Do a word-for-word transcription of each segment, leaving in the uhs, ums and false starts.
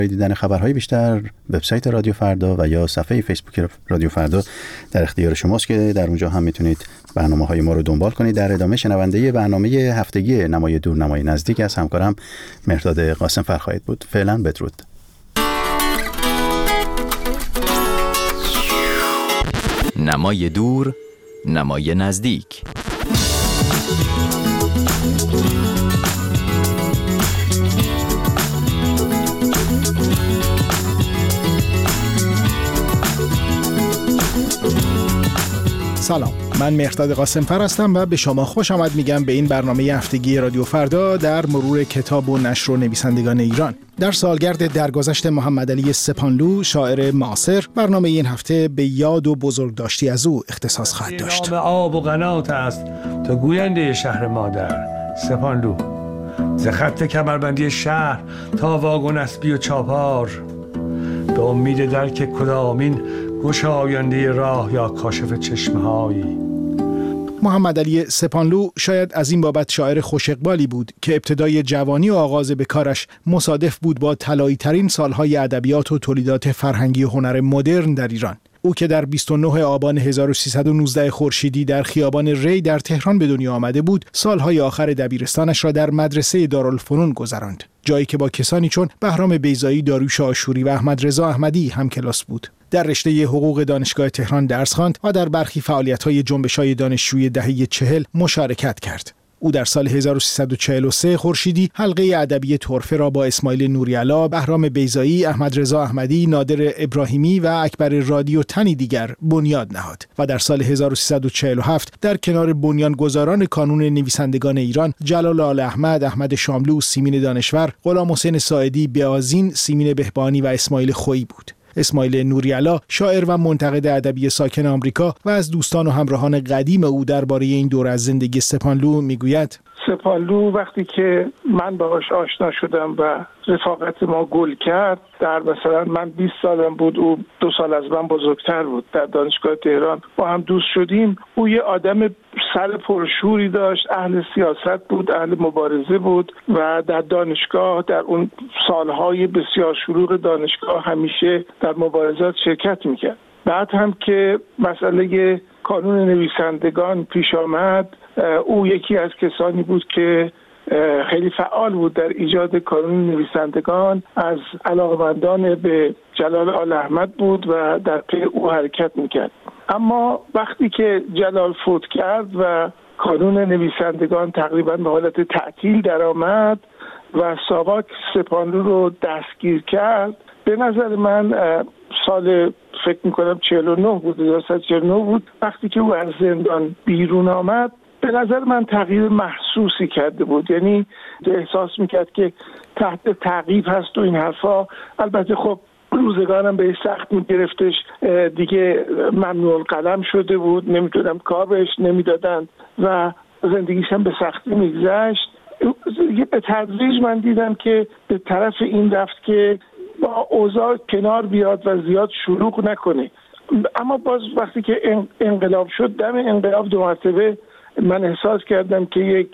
دیدن خبرهای بیشتر وبسایت رادیو فردا و یا صفحه فیسبوک رادیو فردا در اختیار شماست که در اونجا هم میتونید برنامه‌های ما رو دنبال کنید. در ادامه شنونده برنامه هفتگی نمای دور نمای نزدیک از همکارم مهرداد قاسمفر خواهید بود. فعلا بدرود. نمای دور نمای نزدیک. سلام، من مهرداد قاسمفر هستم و به شما خوش آمد میگم به این برنامه هفتگی رادیو فردا در مرور کتاب و نشر و نویسندگان ایران. در سالگرد درگذشت محمد علی سپانلو، شاعر معاصر، برنامه این هفته به یاد و بزرگداشتی از او اختصاص خواهد داشت. نام آب و قنات است تا گوینده شهر مادر سپانلو، ز خط کمربندی شهر تا واگن اسبی و چاپار، به امید درک کدامین گشاینده راه یا کاشف چشمه‌هایی. محمد علی سپانلو شاید از این بابت شاعر خوش اقبالی بود که ابتدای جوانی و آغاز به کارش مصادف بود با طلایی ترین سالهای ادبیات و تولیدات فرهنگی و هنر مدرن در ایران. او که در بیست و نه آبان هزار و سیصد و نوزده خورشیدی در خیابان ری در تهران به دنیا آمده بود، سالهای آخر دبیرستانش را در مدرسه دارالفنون گذراند، جایی که با کسانی چون بهرام بیضایی، داریوش آشوری و احمد رضا احمدی همکلاس بود. در رشته حقوق دانشگاه تهران درس خواند و در برخی فعالیت‌های جنبش‌های دانشجویی دهه چهل مشارکت کرد. او در سال هزار و سیصد و چهل و سه خورشیدی حلقه ادبی طرفه را با اسماعیل نوری‌علا، بهرام بیضایی، احمد رضا احمدی، نادر ابراهیمی و اکبر رادی و تنی دیگر بنیاد نهاد و در سال هزار و سیصد و چهل و هفت در کنار بنیانگذاران کانون نویسندگان ایران جلال آل احمد، احمد شاملو، سیمین دانشور، غلام حسین ساعدی، بیازین، سیمین بهبانی و اسماعیل خویی بود. اسماعیل نوری‌علا، شاعر و منتقد ادبی ساکن آمریکا و از دوستان و همراهان قدیم او درباره این دور از زندگی سپانلو میگوید: سپانلو وقتی که من باهاش آشنا شدم و رفاقت ما گل کرد، در مثلا من بیست سالم بود، او دو سال از من بزرگتر بود، در دانشگاه تهران با هم دوست شدیم. او یه آدم سر پرشوری داشت، اهل سیاست بود، اهل مبارزه بود و در دانشگاه در اون سالهای بسیار شلوغ دانشگاه همیشه در مبارزات شرکت میکرد. بعد هم که مسئله کانون نویسندگان پیش آمد، او یکی از کسانی بود که خیلی فعال بود در ایجاد کانون نویسندگان، از علاقمندان به جلال آل احمد بود و در پی او حرکت میکرد. اما وقتی که جلال فوت کرد و کانون نویسندگان تقریبا به حالت تعطیل درآمد و ساواک سپانلو رو دستگیر کرد، به نظر من سال فکر میکنم چهل و نه بود، هزار و سیصد و چهل و نه بود، وقتی که او از زندان بیرون آمد، به نظر من تغییر محسوسی کرده بود. یعنی احساس میکرد که تحت تعقیب هست و این حرفا. البته خب روزگارم به سخت میگرفتش، دیگه ممنوع القلم شده بود، نمیتونم کار بهش نمیدادند و زندگیش هم به سختی میگذشت. به تدریج من دیدم که به طرف این رفت که با اوضاع کنار بیاد و زیاد شلوغ نکنه. اما باز وقتی که انقلاب شد، دم انقلاب دو مرتبه من احساس کردم که یک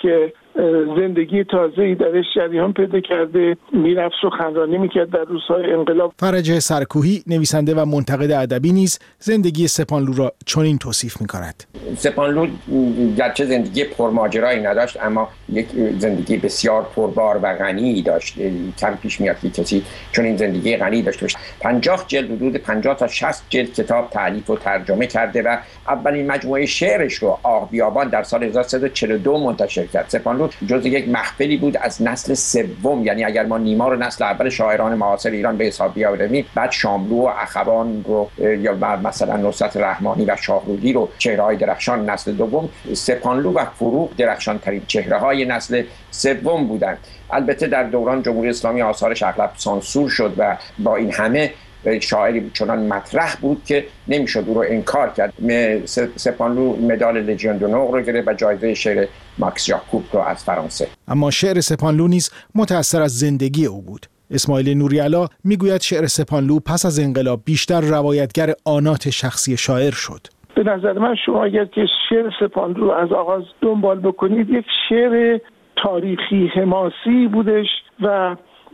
زندگی تازه‌ای درش جریان پیدا کرده، میرفت سخنرانی میکرد در روزهای انقلاب. فرج سرکوهی، نویسنده و منتقد ادبی نیز زندگی سپانلو را چنین توصیف میکند: سپانلو گرچه زندگی پرماجرایی نداشت، اما یک زندگی بسیار پربار و غنی داشت. کم پیش میاد که کسی چون این زندگی غنی داشته باشه. پنجاه جلد، حدود پنجاه تا شصت جلد کتاب تالیف و ترجمه کرده و اولین مجموعه شعرش رو آه بیابان در سال هزار و سیصد و چهل و دو منتشر کرد. سپانلو جزء یک محفلی بود از نسل سوم، یعنی اگر ما نیما رو نسل اول شاعران معاصر ایران به حساب بیاوریم، بعد شاملو و اخوان رو یا مثلا نصرت رحمانی و شاهرودی رو چهره‌های درخشان نسل دوم، سپانلو و فروغ درخشان ترین چهره‌های نسل سوم بودند. البته در دوران جمهوری اسلامی آثارش اغلب سانسور شد و با این همه شاعری بود چنان مطرح بود که نمیشد او رو انکار کرد. سپانلو مدال لژیون دونور رو گرفت و جایزه شعر ماکس یاکوب رو از فرانسه. اما شعر سپانلو نیز متأثر از زندگی او بود. اسماعیل نوری‌علا میگوید شعر سپانلو پس از انقلاب بیشتر روایتگر آنات شخصی شاعر شد. به نظر من شما اگر که شعر سپانلو از آغاز دنبال بکنید، یک شعر تاریخی حماسی بودش و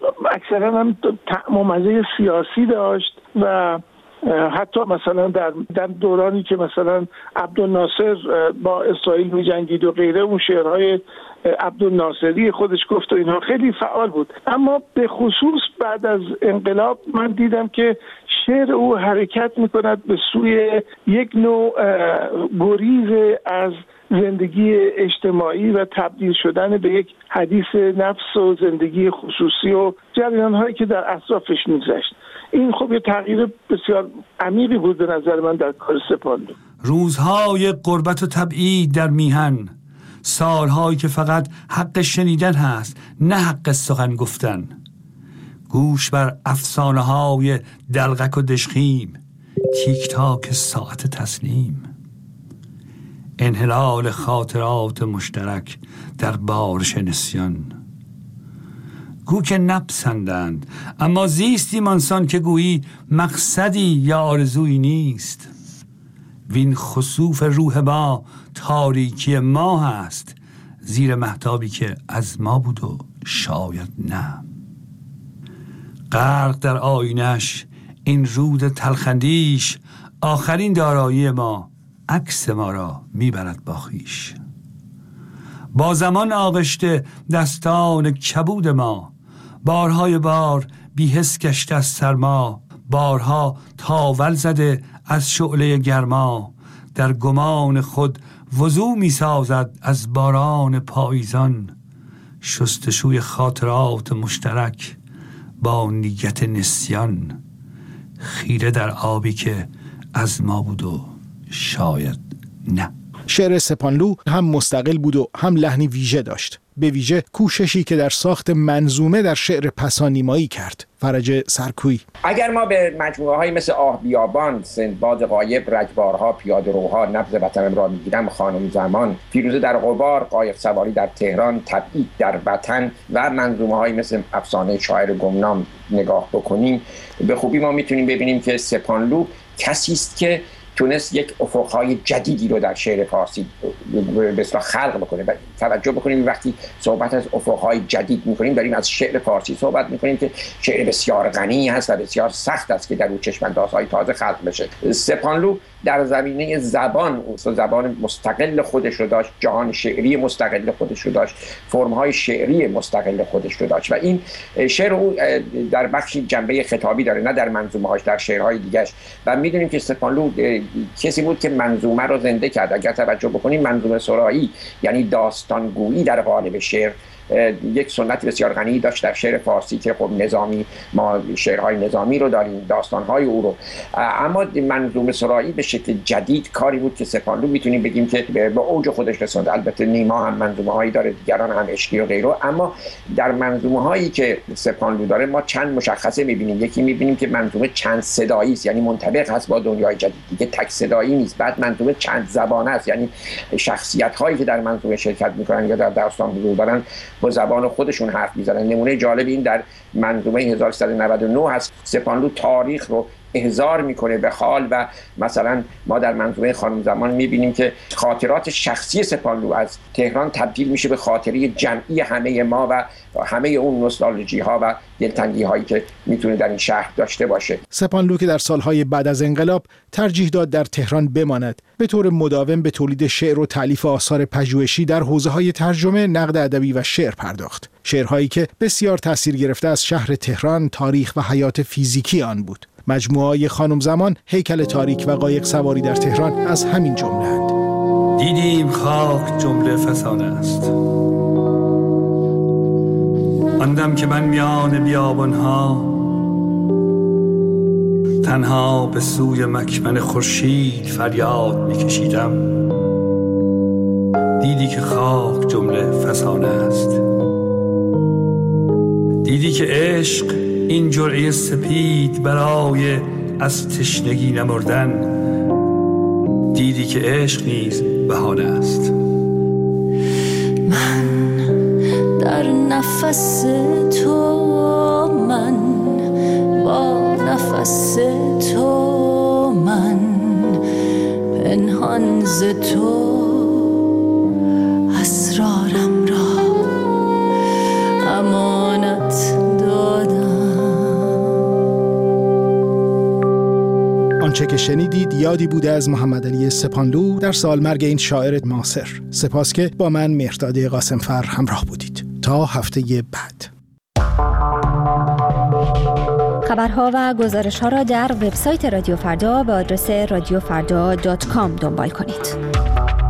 اکثرا هم طعم و مزه سیاسی داشت و حتی مثلا در در دورانی که مثلا عبدالناصر با اسرائیل می‌جنگید و غیره، اون شعرهای عبدالناصری خودش گفت و اینها خیلی فعال بود. اما به خصوص بعد از انقلاب من دیدم که شعر او حرکت می‌کند به سوی یک نوع گریز از زندگی اجتماعی و تبدیل شدن به یک حدیث نفس و زندگی خصوصی و جریان‌هایی که در اطرافش می‌گذشت. این خب یه تغییر بسیار عمیقی بود به نظر من در کار سپاندو. روزهای غربت و تبعید در میهن، سالهایی که فقط حق شنیدن هست نه حق سخن گفتن، گوش بر افسانه های دلغک و دشخیم، تیک تاک ساعت تسلیم، انحلال خاطرات مشترک در بارش نسیان. گو که نپسندند اما زیستیم آنسان که گویی مقصدی یا آرزویی نیست. وین خسوف روح ما تاریکی ما هست، زیر مهتابی که از ما بود و شاید نه. غرق در آینش این رود تلخندیش، آخرین دارایی ما عکس ما را میبرد با خویش. با زمان آغشته دستان کبود ما، بارهای بار بی‌حس گشته از سرما، بارها تاول زده از شعله گرما، در گمان خود وضو می سازد از باران پاییزان، شستشوی خاطرات مشترک با نیت نسیان، خیره در آبی که از ما بود و شاید نه. شعر سپانلو هم مستقل بود و هم لحنی ویژه داشت، به ویژه کوششی که در ساخت منظومه در شعر پسانیمایی کرد. فرج سرکویی: اگر ما به مجموعه های مثل آه بیابان، سندباد غایب، رجبارها، پیاده روها، نبض وطنم را میگیرم، خانم زمان، فیروزه در غبار، قایق سواری در تهران، تبعید در وطن و منظومه های مثل افسانه شاعر گمنام نگاه بکنیم، به خوبی ما میتونیم ببینیم که سپانلو کسی است که تونست یک افقهای جدیدی رو در شعر فارسی به اصطلاح خلق بکنه. و توجه بکنیم وقتی صحبت از افقهای جدید میکنیم داریم از شعر فارسی صحبت میکنیم که شعر بسیار غنی هست و بسیار سخت است که در اون چشم‌اندازهای تازه خلق بشه. سپانلو در زمینه زبان زبان مستقل خودش رو داشت، جهان شعری مستقل خودش رو داشت، فرم‌های شعری مستقل خودش رو داشت و این شعر او در بخشی جنبه خطابی داره، نه در منظومه‌هاش، در شعرهای دیگه‌اش. و میدونیم که سپانلو کسی بود که منظومه رو زنده کرد. اگر توجه بکنیم منظومه سرایی یعنی داستانگویی در قالب شعر یک سنت بسیار غنی داشت در شعر فارسی که خب نظامی، ما شعرهای نظامی رو داریم، داستانهای او رو. اما منظومه سرایی به شکل جدید کاری بود که سپانلو میتونیم بگیم که به اوج خودش رسوند. البته نیما هم منظومه هایی داره، دیگران هم عشقی و غیره، اما در منظومه هایی که سپانلو داره ما چند مشخصه میبینیم. یکی میبینیم که منظومه چند صدایی است، یعنی منطبق هست با دنیای جدید، دیگه تک صدایی نیست. بعد منظومه چند زبانه است، یعنی شخصیت هایی که در منظومه شرکت میکنن یا در داستان حضور دارن با زبان خودشون حرف میزنن. نمونه جالب این در منظومه هزار و سیصد و نود و نه هست. سپانلو تاریخ رو احضار میکنه به حال و مثلا ما در منظومه خانم زمان میبینیم که خاطرات شخصی سپانلو از تهران تبدیل میشه به خاطره جمعی همه ما و همه اون نوستالژی ها و دلتنگی هایی که میتونه در این شهر داشته باشه. سپانلو که در سالهای بعد از انقلاب ترجیح داد در تهران بماند، به طور مداوم به تولید شعر و تالیف آثار پژوهشی در حوزه‌های ترجمه، نقد ادبی و شعر پرداخت. شعرهایی که بسیار تأثیر گرفته از شهر تهران، تاریخ و حیات فیزیکی آن بود. مجموعه خانم زمان، هیکل تاریک و قایق سواری در تهران از همین جمله‌اند. دیدیم خاک جمله فسانه است، آندم که من میان بیابانها تنها به سوی مکمن خورشید فریاد میکشیدم. دیدی که خاک جمله فسانه است، دیدی که عشق این جرعه سپید برای از تشنگی نمردن، دیدی که عشق نیز بهانه است. من در نفس تو، من با نفس تو، من پنهان ز تو اسرارم را امانت دارم. آنچه که شنیدید یادی بوده از محمد علی سپانلو در سالمرگ این شاعر معاصر. سپاس که با من مهرداد قاسمفر همراه بودید. تا هفته بعد. خبرها و گزارش‌ها را در وبسایت رادیو فردا به آدرس رادیو فردا دات کام دنبال کنید.